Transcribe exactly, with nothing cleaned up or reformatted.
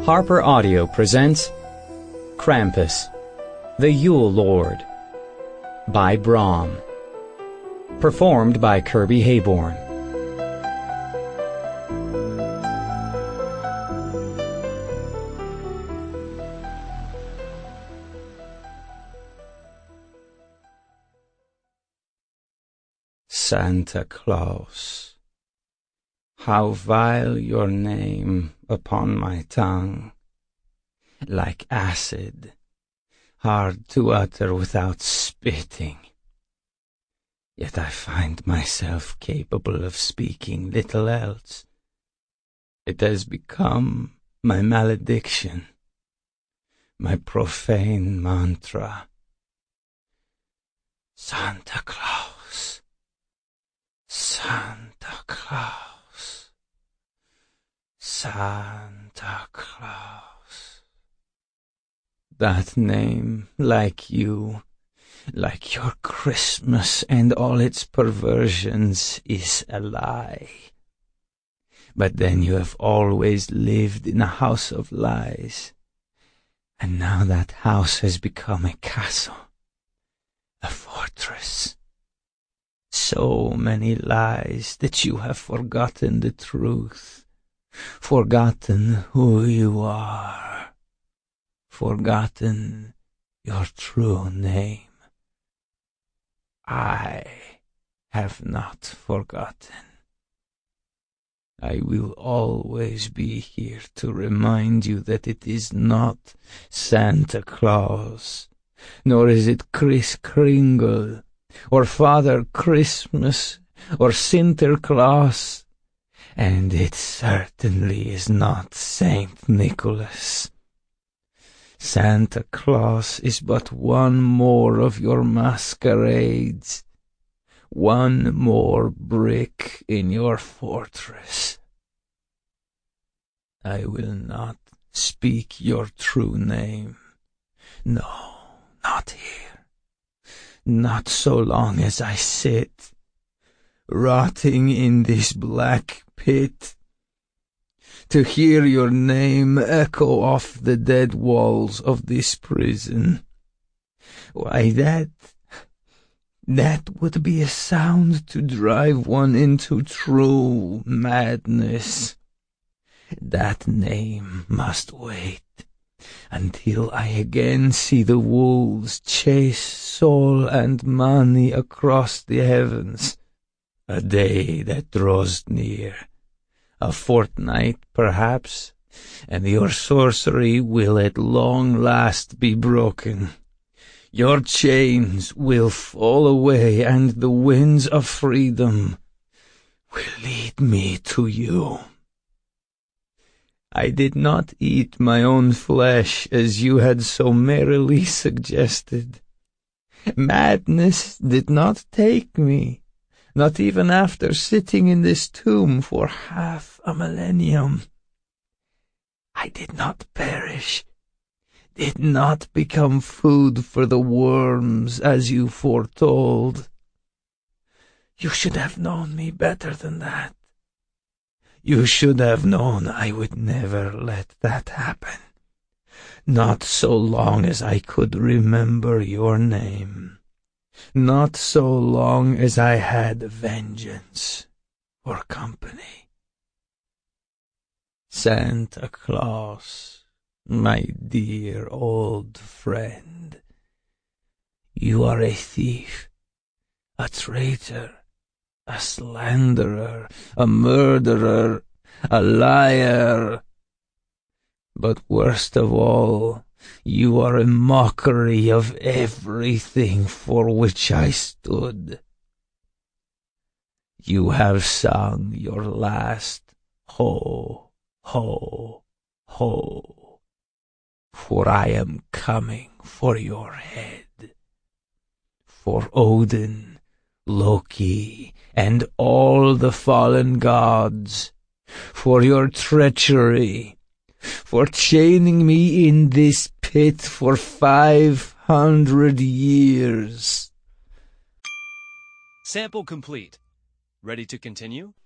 Harper Audio presents Krampus, the Yule Lord, by Brahm. Performed by Kirby Hayborn. Santa Claus, how vile your name upon my tongue, like acid, hard to utter without spitting. Yet I find myself capable of speaking little else. It has become my malediction, my profane mantra. Santa Claus, Santa Claus, Santa Claus. That name, like you, like your Christmas and all its perversions, is a lie. But then you have always lived in a house of lies, and now that house has become a castle, a fortress. So many lies that you have forgotten the truth, forgotten who you are, forgotten your true name. I have not forgotten. I will always be here to remind you that it is not Santa Claus, nor is it Kris Kringle, or Father Christmas, or Sinterklaas, and it certainly is not Saint Nicholas. Santa Claus is but one more of your masquerades, one more brick in your fortress. I will not speak your true name. No, not here. Not so long as I sit, rotting in this black pit, to hear your name echo off the dead walls of this prison. Why, that, that would be a sound to drive one into true madness. That name must wait until I again see the wolves chase soul and money across the heavens. A day that draws near, a fortnight perhaps, and your sorcery will at long last be broken. Your chains will fall away, and the winds of freedom will lead me to you. I did not eat my own flesh, as you had so merrily suggested. Madness did not take me, not even after sitting in this tomb for half a millennium. I did not perish, did not become food for the worms, as you foretold. You should have known me better than that. You should have known I would never let that happen, not so long as I could remember your name, not so long as I had vengeance for company. Santa Claus, my dear old friend, you are a thief, a traitor, a slanderer, a murderer, a liar. But worst of all, you are a mockery of everything for which I stood. You have sung your last ho, ho, ho, for I am coming for your head. For Odin, Loki, and all the fallen gods, for your treachery, for chaining me in this pit for five hundred years. Sample complete. Ready to continue?